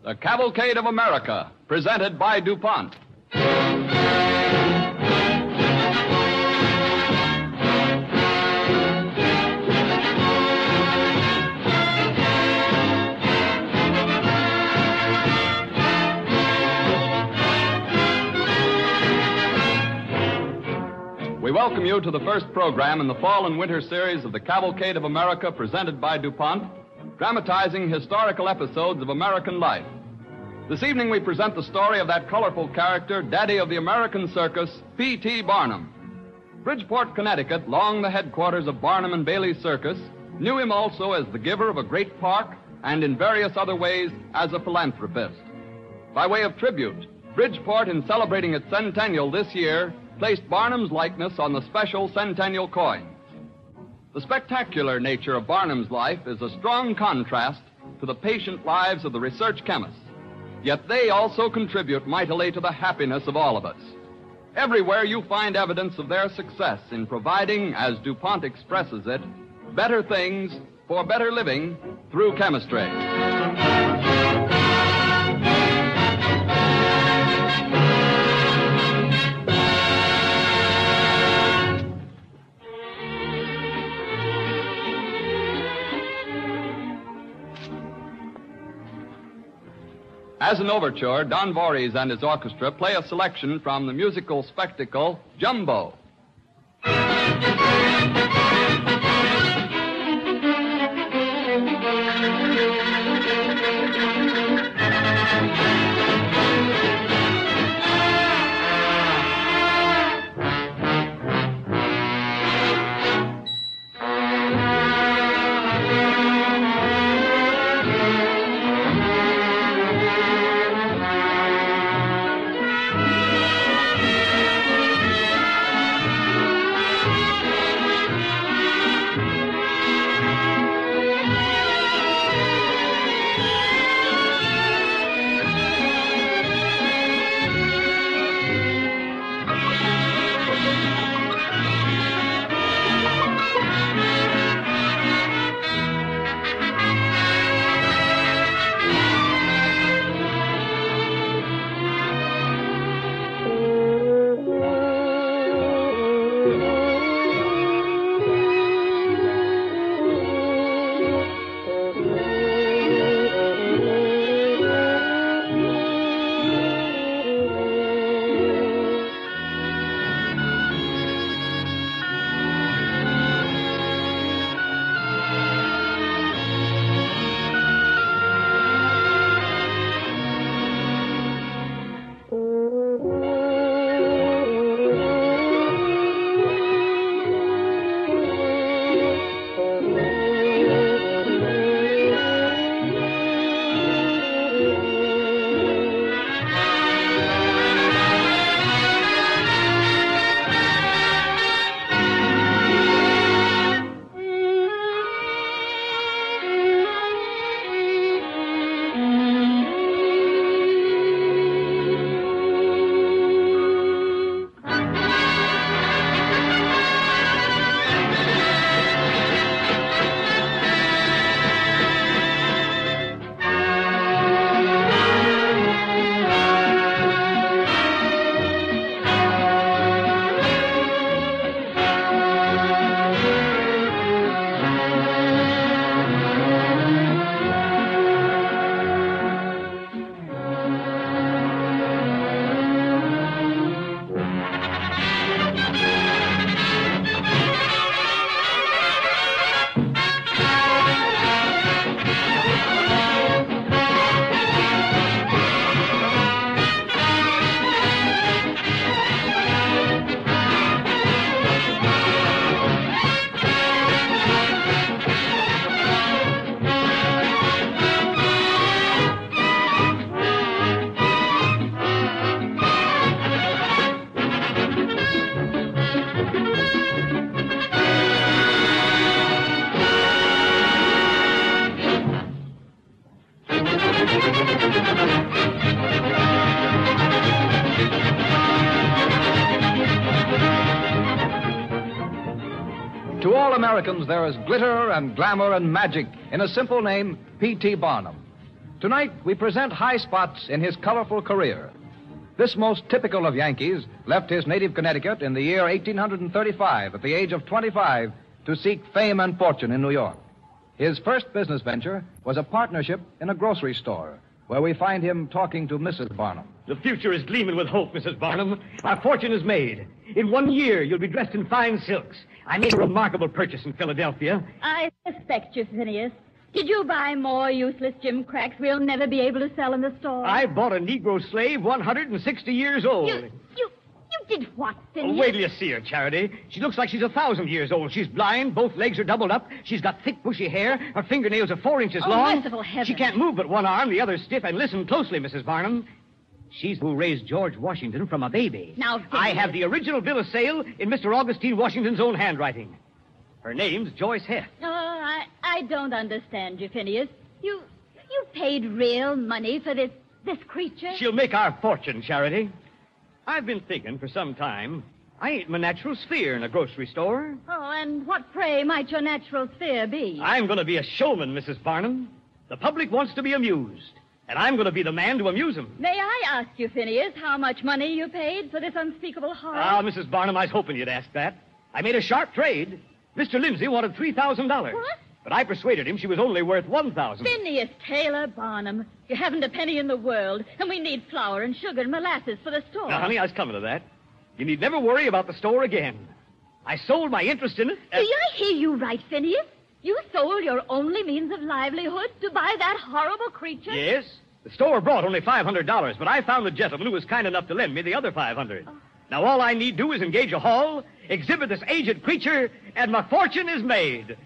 The Cavalcade of America, presented by DuPont. We welcome you to the first program in the fall and winter series of the Cavalcade of America, presented by DuPont, dramatizing historical episodes of American life. This evening we present the story of that colorful character, daddy of the American circus, P.T. Barnum. Bridgeport, Connecticut, long the headquarters of Barnum and Bailey Circus, knew him also as the giver of a great park and in various other ways as a philanthropist. By way of tribute, Bridgeport, in celebrating its centennial this year, placed Barnum's likeness on the special centennial coins. The spectacular nature of Barnum's life is a strong contrast to the patient lives of the research chemists. Yet they also contribute mightily to the happiness of all of us. Everywhere you find evidence of their success in providing, as DuPont expresses it, better things for better living through chemistry. As an overture, Don Voorhees and his orchestra play a selection from the musical spectacle, Jumbo. To all Americans, there is glitter and glamour and magic in a simple name, P.T. Barnum. Tonight, we present high spots in his colorful career. This most typical of Yankees left his native Connecticut in the year 1835 at the age of 25 to seek fame and fortune in New York. His first business venture was a partnership in a grocery store, where we find him talking to Mrs. Barnum. The future is gleaming with hope, Mrs. Barnum. Our fortune is made. In 1 year, you'll be dressed in fine silks. I made a remarkable purchase in Philadelphia. I suspect you, Phineas. Did you buy more useless gimcracks we'll never be able to sell in the store? I bought a Negro slave 160 years old. You did what, Phineas? Oh, wait till you see her, Charity. She looks like she's 1,000 years old. She's blind, both legs are doubled up. She's got thick, bushy hair. Her fingernails are 4 inches long. Merciful heavens. She can't move but one arm, the other's stiff. And listen closely, Mrs. Barnum. She's who raised George Washington from a baby. Now, Phineas. I have the original bill of sale in Mr. Augustine Washington's own handwriting. Her name's Joyce Heth. Oh, I don't understand you, Phineas. You paid real money for this creature? She'll make our fortune, Charity. I've been thinking for some time, I ain't my natural sphere in a grocery store. Oh, and what, pray, might your natural sphere be? I'm going to be a showman, Mrs. Barnum. The public wants to be amused, and I'm going to be the man to amuse them. May I ask you, Phineas, how much money you paid for this unspeakable horror? Ah, Mrs. Barnum, I was hoping you'd ask that. I made a sharp trade. Mr. Lindsay wanted $3,000. What? But I persuaded him she was only worth $1,000. Phineas Taylor Barnum, you haven't a penny in the world, and we need flour and sugar and molasses for the store. Now, honey, I was coming to that. You need never worry about the store again. I sold my interest in it. Do I hear you right, Phineas? You sold your only means of livelihood to buy that horrible creature? Yes. The store brought only $500, but I found the gentleman who was kind enough to lend me the other $500. Oh. Now, all I need do is engage a hall, exhibit this aged creature, and my fortune is made.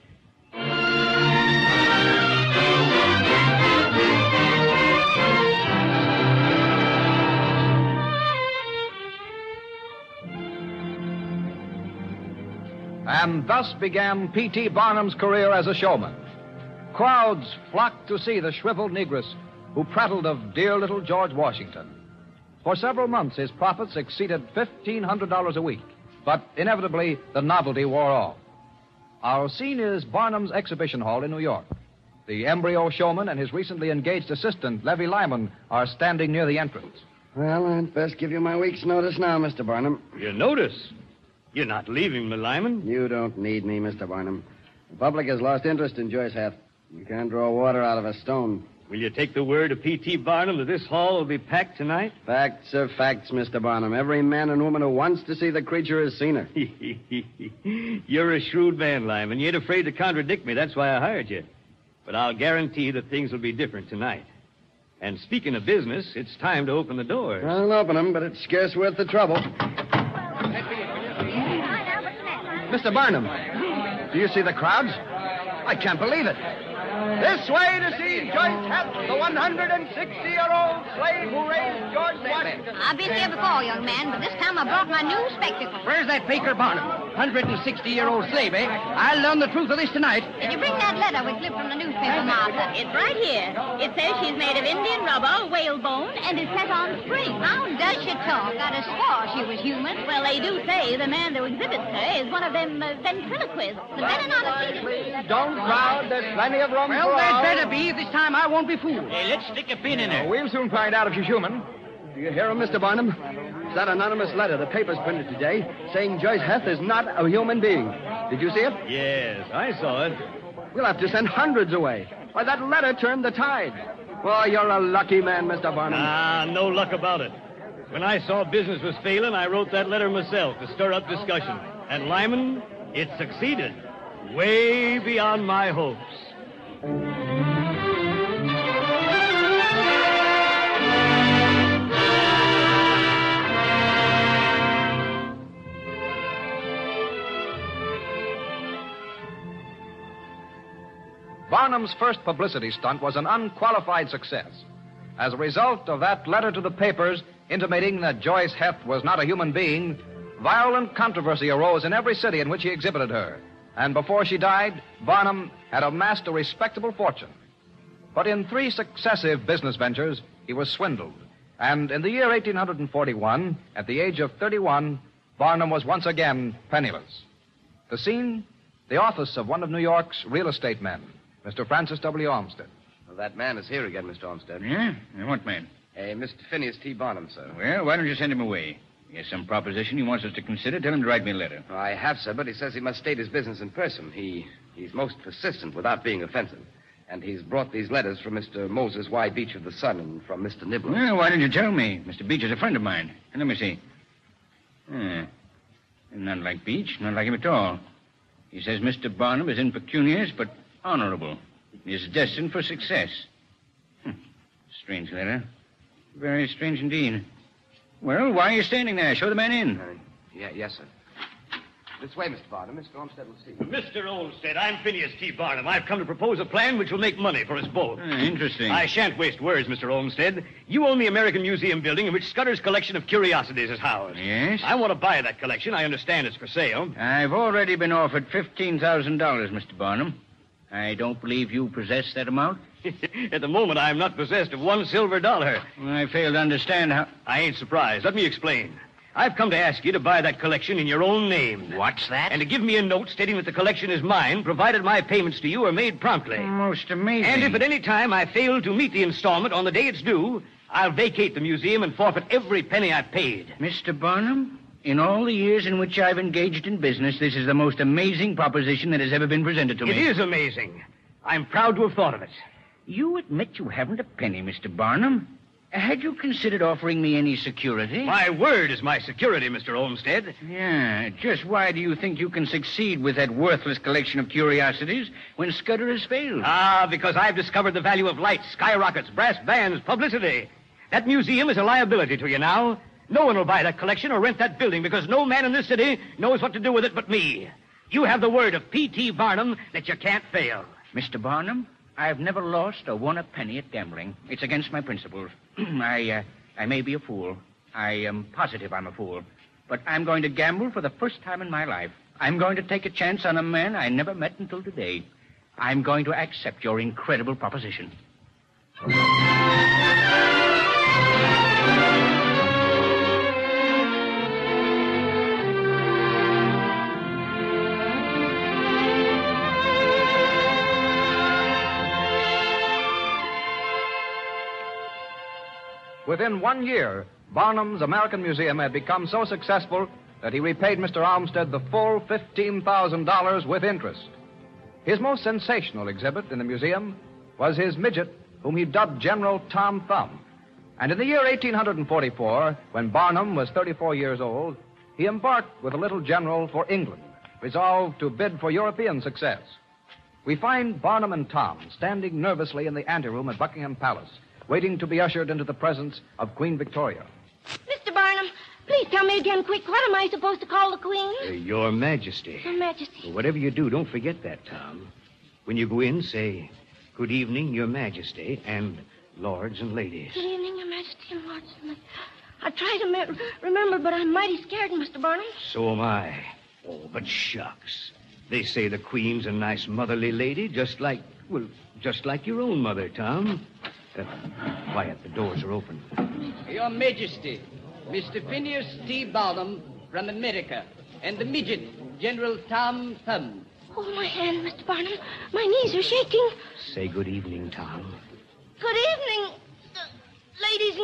And thus began P.T. Barnum's career as a showman. Crowds flocked to see the shriveled negress who prattled of dear little George Washington. For several months, his profits exceeded $1,500 a week, but inevitably, the novelty wore off. Our scene is Barnum's exhibition hall in New York. The embryo showman and his recently engaged assistant, Levy Lyman, are standing near the entrance. Well, I'd best give you my week's notice now, Mr. Barnum. Your notice? You're not leaving me, Lyman. You don't need me, Mr. Barnum. The public has lost interest in Joyce Heth. You can't draw water out of a stone. Will you take the word of P.T. Barnum that this hall will be packed tonight? Facts are facts, Mr. Barnum. Every man and woman who wants to see the creature has seen her. You're a shrewd man, Lyman. You ain't afraid to contradict me. That's why I hired you. But I'll guarantee that things will be different tonight. And speaking of business, it's time to open the doors. I'll open them, but it's scarce worth the trouble. Mr. Barnum, do you see the crowds? I can't believe it. This way to see Joyce Heth, the 160-year-old slave who raised George Washington. I've been here before, young man, but this time I brought my new spectacles. Where's that Baker Barnum? 160-year-old slave, eh? I'll learn the truth of this tonight. Did you bring that letter we clipped from the newspaper, Martha? It's right here. It says she's made of Indian rubber, whalebone, and is set on springs. How does she talk? I'd have swore she was human. Well, they do say the man who exhibits her is one of them ventriloquists. But better not have seen it. Don't crowd. There's plenty of room Well, for there'd all. better be. This time I won't be fooled. Hey, let's stick a pin in her. We'll soon find out if she's human. Do you hear him, Mr. Barnum? It's that anonymous letter the papers printed today saying Joyce Heth is not a human being. Did you see it? Yes, I saw it. We'll have to send hundreds away. Why, that letter turned the tide. Oh, you're a lucky man, Mr. Barnum. Ah, no luck about it. When I saw business was failing, I wrote that letter myself to stir up discussion. And Lyman, it succeeded. Way beyond my hopes. Barnum's first publicity stunt was an unqualified success. As a result of that letter to the papers intimating that Joyce Heth was not a human being, violent controversy arose in every city in which he exhibited her. And before she died, Barnum had amassed a respectable fortune. But in 3 successive business ventures, he was swindled. And in the year 1841, at the age of 31, Barnum was once again penniless. The scene, the office of one of New York's real estate men, Mr. Francis W. Olmsted. that man is here again, Mr. Olmsted. Yeah? What man? Mr. Phineas T. Barnum, sir. Well, why don't you send him away? He has some proposition he wants us to consider. Tell him to write me a letter. I have, sir, but he says he must state his business in person. He's most persistent without being offensive. And he's brought these letters from Mr. Moses Y. Beach of the Sun and from Mr. Nibbler. Well, why didn't you tell me? Mr. Beach is a friend of mine. And let me see. Not like Beach, not like him at all. He says Mr. Barnum is impecunious but honorable. He is destined for success. Strange letter. Very strange indeed. Well, why are you standing there? Show the man in. Yes, sir. This way, Mr. Barnum. Mr. Olmsted will see you. Mr. Olmsted, I'm Phineas T. Barnum. I've come to propose a plan which will make money for us both. Interesting. I shan't waste words, Mr. Olmsted. You own the American Museum building in which Scudder's collection of curiosities is housed. Yes? I want to buy that collection. I understand it's for sale. I've already been offered $15,000, Mr. Barnum. I don't believe you possess that amount. At the moment, I'm not possessed of $1 silver. Well, I fail to understand how... I ain't surprised. Let me explain. I've come to ask you to buy that collection in your own name. What's that? And to give me a note stating that the collection is mine, provided my payments to you are made promptly. Most amazing. And if at any time I fail to meet the installment on the day it's due, I'll vacate the museum and forfeit every penny I've paid. Mr. Barnum, in all the years in which I've engaged in business, this is the most amazing proposition that has ever been presented to me. It is amazing. I'm proud to have thought of it. You admit you haven't a penny, Mr. Barnum. Had you considered offering me any security? My word is my security, Mr. Olmsted. Yeah, just why do you think you can succeed with that worthless collection of curiosities when Scudder has failed? Because I've discovered the value of lights, skyrockets, brass bands, publicity. That museum is a liability to you now. No one will buy that collection or rent that building because no man in this city knows what to do with it but me. You have the word of P.T. Barnum that you can't fail. Mr. Barnum, I've never lost or won a penny at gambling. It's against my principles. I may be a fool. I am positive I'm a fool. But I'm going to gamble for the first time in my life. I'm going to take a chance on a man I never met until today. I'm going to accept your incredible proposition. Within 1 year, Barnum's American Museum had become so successful that he repaid Mr. Olmsted the full $15,000 with interest. His most sensational exhibit in the museum was his midget, whom he dubbed General Tom Thumb. And in the year 1844, when Barnum was 34 years old, he embarked with the little general for England, resolved to bid for European success. We find Barnum and Tom standing nervously in the anteroom at Buckingham Palace, waiting to be ushered into the presence of Queen Victoria. Mr. Barnum, please tell me again quick. What am I supposed to call the Queen? Your Majesty. Your Majesty. Well, whatever you do, don't forget that, Tom. When you go in, say, "Good evening, Your Majesty, and lords and ladies." Good evening, Your Majesty and Lords and Ladies. I try to remember, but I'm mighty scared, Mr. Barnum. So am I. Oh, but shucks. They say the Queen's a nice motherly lady, just like your own mother, Tom. Quiet, the doors are open. Your Majesty, Mr. Phineas T. Barnum from America, and the midget, General Tom Thumb. Hold my hand, Mr. Barnum. My knees are shaking. Say good evening, Tom. Good evening, ladies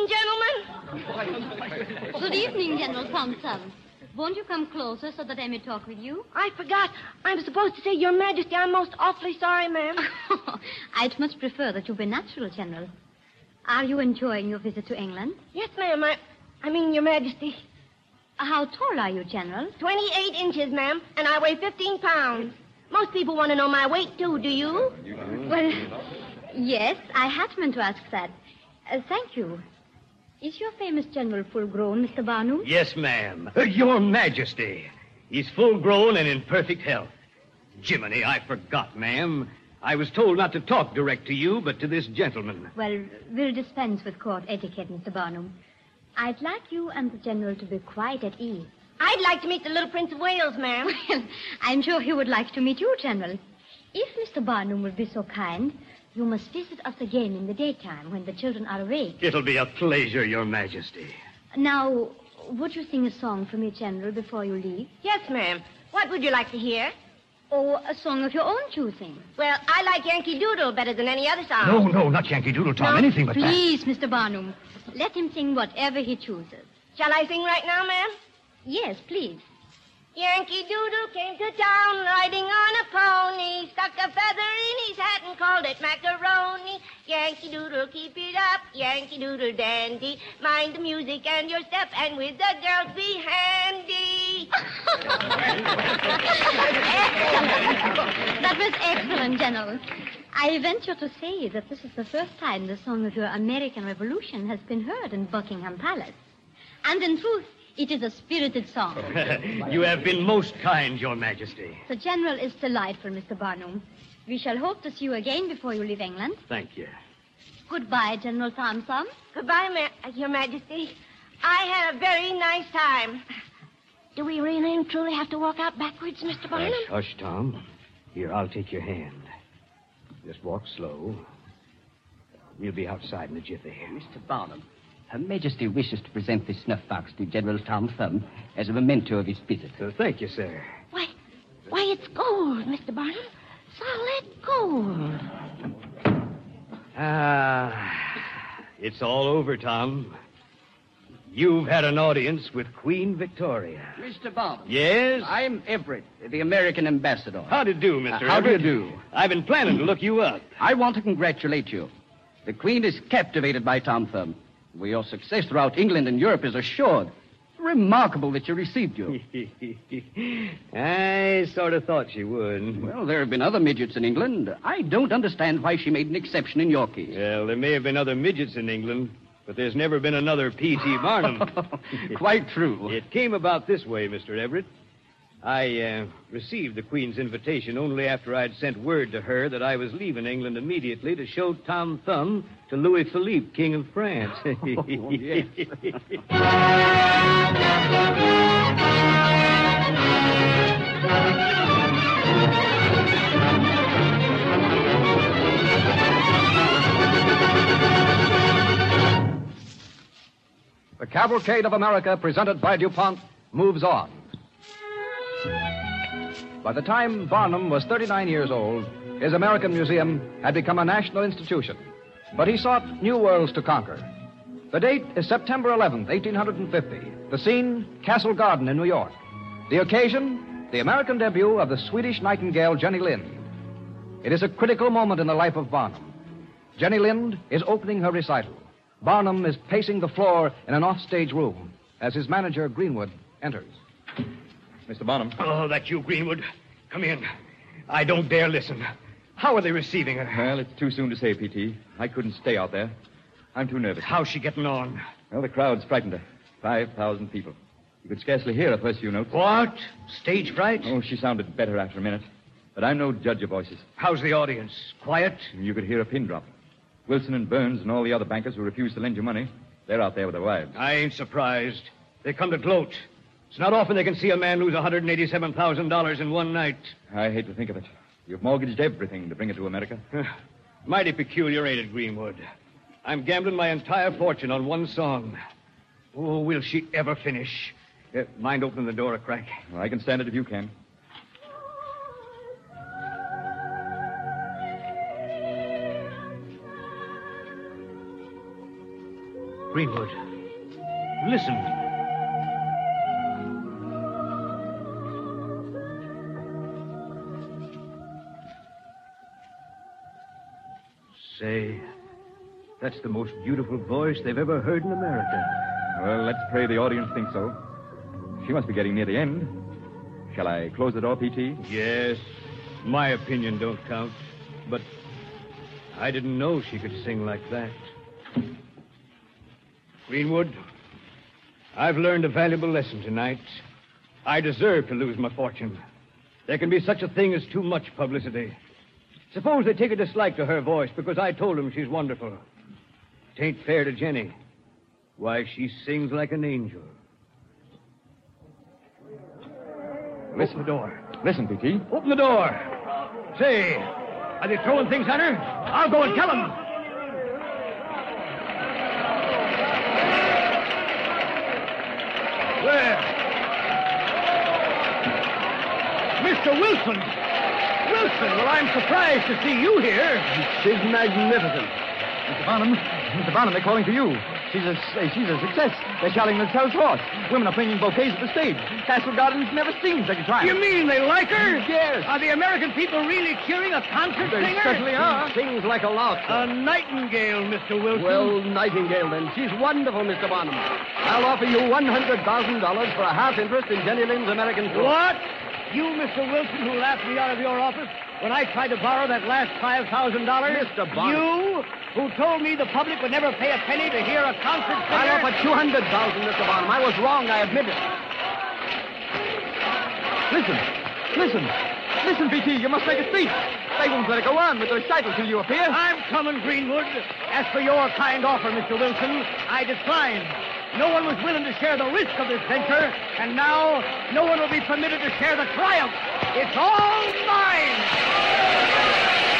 and gentlemen. Good evening, General Thompson. Won't you come closer so that I may talk with you? I forgot. I'm supposed to say, Your Majesty, I'm most awfully sorry, ma'am. I'd much prefer that you be natural, General. Are you enjoying your visit to England? Yes, ma'am. I mean, Your Majesty. How tall are you, General? 28 inches, ma'am, and I weigh 15 pounds. Most people want to know my weight, too, do you? Well, yes, I had meant to ask that. Thank you. Is your famous general full-grown, Mr. Barnum? Yes, ma'am. Your Majesty. He's full-grown and in perfect health. Jiminy, I forgot, ma'am. I was told not to talk direct to you, but to this gentleman. Well, we'll dispense with court etiquette, Mr. Barnum. I'd like you and the general to be quite at ease. I'd like to meet the little Prince of Wales, ma'am. Well, I'm sure he would like to meet you, General. If Mr. Barnum will be so kind, you must visit us again in the daytime when the children are awake. It'll be a pleasure, Your Majesty. Now, would you sing a song for me, General, before you leave? Yes, ma'am. What would you like to hear? Or a song of your own choosing. Well, I like Yankee Doodle better than any other song. No, not Yankee Doodle, Tom. No, Anything but please, Mr. Barnum. Let him sing whatever he chooses. Shall I sing right now, ma'am? Yes, please. Yankee Doodle came to town riding on a pony, stuck a feather in his hat and called it macaroni. Yankee Doodle, keep it up, Yankee Doodle dandy. Mind the music and your step, and with the girls be handy. Excellent. That was excellent, General. I venture to say that this is the first time the song of your American Revolution has been heard in Buckingham Palace. And in truth, it is a spirited song. You have been most kind, Your Majesty. The General is delightful, Mr. Barnum. We shall hope to see you again before you leave England. Thank you. Goodbye, General Thompson. Goodbye, Your Majesty. I had a very nice time. Do we really and truly have to walk out backwards, Mr. Barnum? Hush, Tom. Here, I'll take your hand. Just walk slow. We'll be outside in a jiffy. Mr. Barnum, Her Majesty wishes to present this snuff box to General Tom Thumb as a memento of his visit. Thank you, sir. Why, it's gold, Mr. Barnum. Solid gold. It's all over, Tom. You've had an audience with Queen Victoria. Mr. Barnum. Yes? I'm Everett, the American ambassador. How do you do, Mr. How do you Everett? do? I've been planning to look you up. I want to congratulate you. The Queen is captivated by Tom Thumb. Well, your success throughout England and Europe is assured. Remarkable that she received you. I sort of thought she would. Well, there have been other midgets in England. I don't understand why she made an exception in your case. Well, there may have been other midgets in England, but there's never been another P.T. Barnum. Quite true. It came about this way, Mr. Everett. I received the Queen's invitation only after I'd sent word to her that I was leaving England immediately to show Tom Thumb to Louis Philippe, King of France. Yes. The Cavalcade of America, presented by DuPont, moves on. By the time Barnum was 39 years old, his American Museum had become a national institution. But he sought new worlds to conquer. The date is September 11th, 1850. The scene, Castle Garden in New York. The occasion, the American debut of the Swedish nightingale, Jenny Lind. It is a critical moment in the life of Barnum. Jenny Lind is opening her recital. Barnum is pacing the floor in an offstage room as his manager, Greenwood, enters. Mr. Barnum. Oh, that's you, Greenwood. Come in. I don't dare listen. How are they receiving her? Well, it's too soon to say, P.T. I couldn't stay out there. I'm too nervous. How's she getting on? Well, the crowd's frightened her. 5,000 people. You could scarcely hear her first few notes. What? Stage fright? Oh, she sounded better after a minute. But I'm no judge of voices. How's the audience? Quiet? You could hear a pin drop. Wilson and Burns and all the other bankers who refused to lend you money, they're out there with their wives. I ain't surprised. They come to gloat. It's not often they can see a man lose $187,000 in one night. I hate to think of it. You've mortgaged everything to bring it to America. Mighty peculiar, ain't it, Greenwood? I'm gambling my entire fortune on one song. Oh, will she ever finish? Mind opening the door a crack? Well, I can stand it if you can. Greenwood, listen. Say, that's the most beautiful voice they've ever heard in America. Well, let's pray the audience thinks so. She must be getting near the end. Shall I close the door, P.T.? Yes, my opinion don't count, but I didn't know she could sing like that. Greenwood, I've learned a valuable lesson tonight. I deserve to lose my fortune. There can be such a thing as too much publicity. Suppose they take a dislike to her voice because I told them she's wonderful. It ain't fair to Jenny. Why, she sings like an angel. Listen the door. Listen, P.T. Open the door. Say, are they throwing things at her? I'll go and tell them. Where? Mr. Wilson! Wilson. Well, I'm surprised to see you here. She's magnificent. Mr. Barnum, they're calling for you. She's a success. They're shouting themselves hoarse. Women are bringing bouquets to the stage. Castle Garden's never seen such a triumph. You mean they like her? Yes. Are the American people really cheering a concert They singer? certainly are. Sings like a lark. A nightingale, Mr. Wilson. Well, Nightingale, then. She's wonderful, Mr. Barnum. I'll offer you $100,000 for a half interest in Jenny Lind's American tour. What? You, Mr. Wilson, who laughed me out of your office when I tried to borrow that last $5,000? Mr. Barnum. You, who told me the public would never pay a penny to hear a concert singer? I'll offer $200,000, Mr. Barnum. I was wrong, I admit it. Listen, P.T., you must make a speech. They won't let it go on with the recital till you appear. I'm coming, Greenwood. As for your kind offer, Mr. Wilson, I decline. No one was willing to share the risk of this venture, and now no one will be permitted to share the triumph. It's all mine!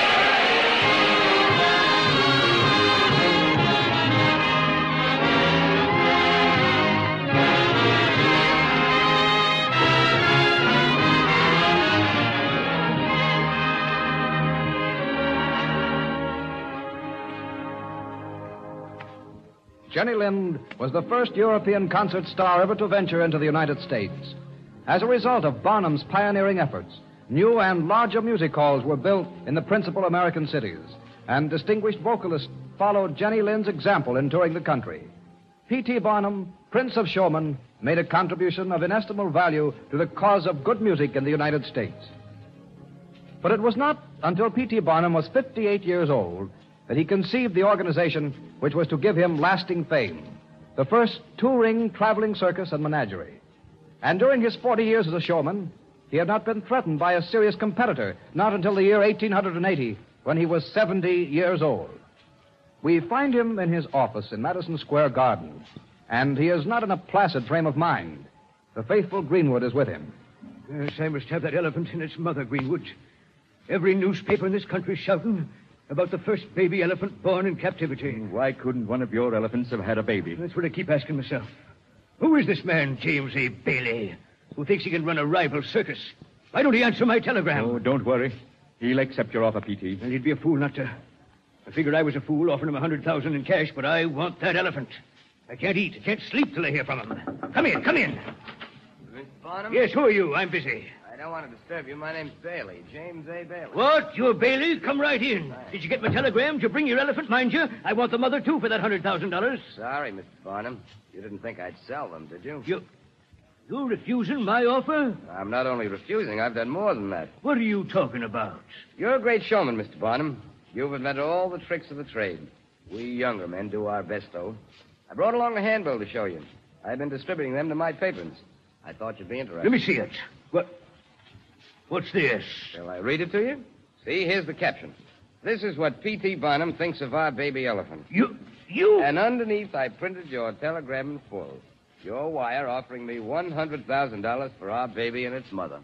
Jenny Lind was the first European concert star ever to venture into the United States. As a result of Barnum's pioneering efforts, new and larger music halls were built in the principal American cities, and distinguished vocalists followed Jenny Lind's example in touring the country. P.T. Barnum, Prince of Showmen, made a contribution of inestimable value to the cause of good music in the United States. But it was not until P.T. Barnum was 58 years old that he conceived the organization which was to give him lasting fame, the first touring traveling circus and menagerie. And during his 40 years as a showman, he had not been threatened by a serious competitor, not until the year 1880, when he was 70 years old. We find him in his office in Madison Square Garden, and he is not in a placid frame of mind. The faithful Greenwood is with him. Yes, I must have that elephant and its mother, Greenwood. Every newspaper in this country shouting about the first baby elephant born in captivity. Why couldn't one of your elephants have had a baby? That's what I keep asking myself. Who is this man, James A. Bailey, who thinks he can run a rival circus? Why don't he answer my telegram? Oh, don't worry. He'll accept your offer, P.T. Well, he'd be a fool not to. I figured I was a fool offering him $100,000 in cash, but I want that elephant. I can't eat, I can't sleep till I hear from him. Come in. Mr. Barnum? Yes, who are you? I'm busy. I don't want to disturb you. My name's Bailey, James A. Bailey. What? You're Bailey? Come right in. Did you get my telegram? Did you bring your elephant, mind you? I want the mother, too, for that $100,000. Sorry, Mr. Barnum. You didn't think I'd sell them, did you? You're refusing my offer? I'm not only refusing, I've done more than that. What are you talking about? You're a great showman, Mr. Barnum. You've invented all the tricks of the trade. We younger men do our best, though. I brought along a handbill to show you. I've been distributing them to my patrons. I thought you'd be interested. Let me see it. What's this? Shall I read it to you? See, here's the caption. This is what P.T. Barnum thinks of our baby elephant. You... And underneath, I printed your telegram in full. Your wire offering me $100,000 for our baby and its mother.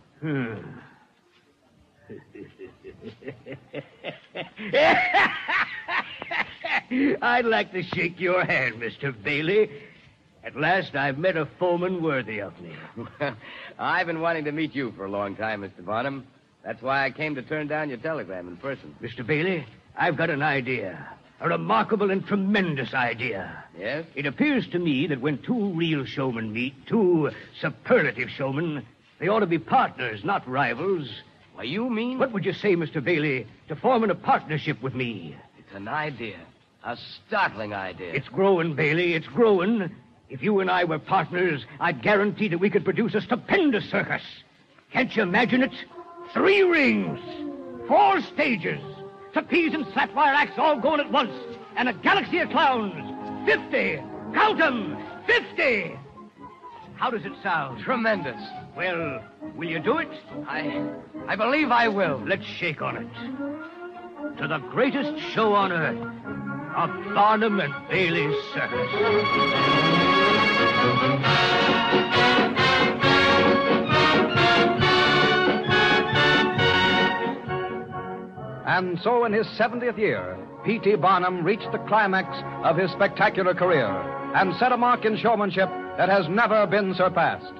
I'd like to shake your hand, Mr. Bailey. At last, I've met a foeman worthy of me. I've been wanting to meet you for a long time, Mr. Barnum. That's why I came to turn down your telegram in person. Mr. Bailey, I've got an idea. A remarkable and tremendous idea. Yes? It appears to me that when two real showmen meet, two superlative showmen, they ought to be partners, not rivals. Why, you mean? What would you say, Mr. Bailey, to forming a partnership with me? It's an idea. A startling idea. It's growing, Bailey. It's growing. If you and I were partners, I'd guarantee that we could produce a stupendous circus. Can't you imagine it? 3 rings, 4 stages, trapeze and flat-wire acts all going at once, and a galaxy of clowns. 50! Count them! 50! How does it sound? Tremendous. Well, will you do it? I believe I will. Let's shake on it. To the greatest show on earth, a Barnum and Bailey circus. And so in his 70th year, P.T. Barnum reached the climax of his spectacular career and set a mark in showmanship that has never been surpassed.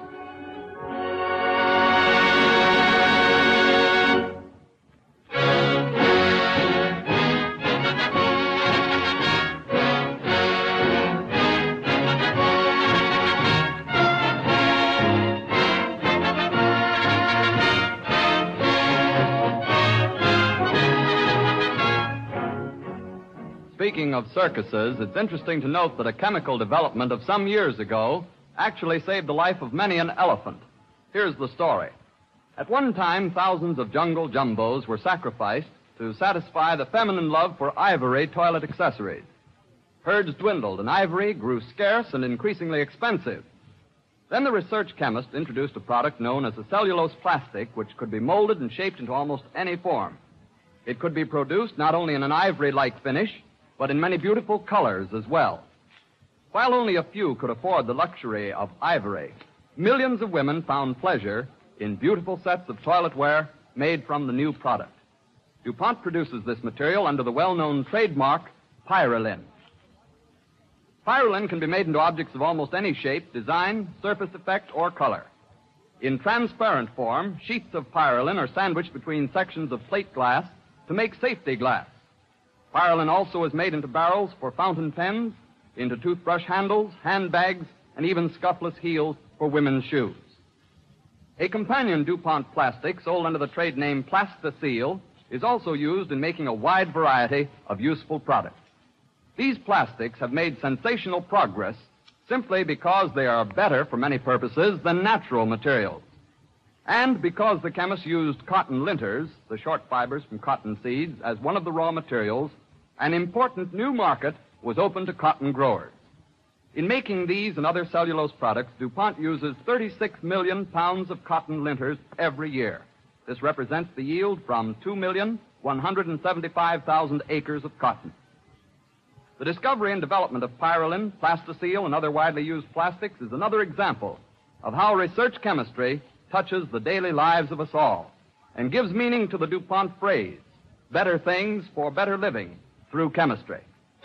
speaking of circuses, it's interesting to note that a chemical development of some years ago actually saved the life of many an elephant. Here's the story. At one time, thousands of jungle jumbos were sacrificed to satisfy the feminine love for ivory toilet accessories. Herds dwindled, and ivory grew scarce and increasingly expensive. Then the research chemist introduced a product known as a cellulose plastic, which could be molded and shaped into almost any form. It could be produced not only in an ivory-like finish, but in many beautiful colors as well. While only a few could afford the luxury of ivory, millions of women found pleasure in beautiful sets of toiletware made from the new product. DuPont produces this material under the well-known trademark Pyralin. Pyralin can be made into objects of almost any shape, design, surface effect, or color. In transparent form, sheets of Pyralin are sandwiched between sections of plate glass to make safety glass. Pyralin also is made into barrels for fountain pens, into toothbrush handles, handbags, and even scuffless heels for women's shoes. A companion DuPont plastic sold under the trade name Plastaseal is also used in making a wide variety of useful products. These plastics have made sensational progress simply because they are better for many purposes than natural materials. And because the chemists used cotton linters, the short fibers from cotton seeds, as one of the raw materials, an important new market was open to cotton growers. In making these and other cellulose products, DuPont uses 36 million pounds of cotton linters every year. This represents the yield from 2,175,000 acres of cotton. The discovery and development of Pyralin, Plastaseal, and other widely used plastics is another example of how research chemistry touches the daily lives of us all and gives meaning to the DuPont phrase, better things for better living through chemistry.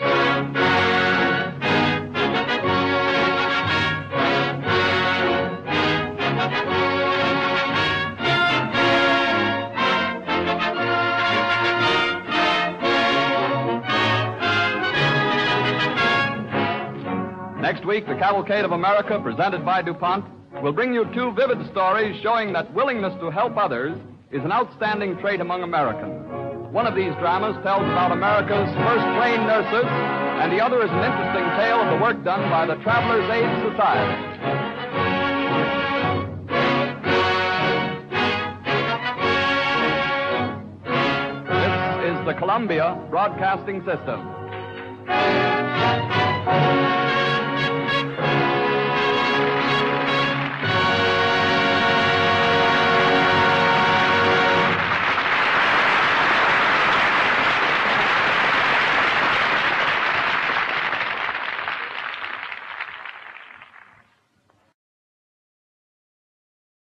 Next week, the Cavalcade of America, presented by DuPont, will bring you two vivid stories showing that willingness to help others is an outstanding trait among Americans. One of these dramas tells about America's first trained nurses, and the other is an interesting tale of the work done by the Travelers' Aid Society. This is the Columbia Broadcasting System.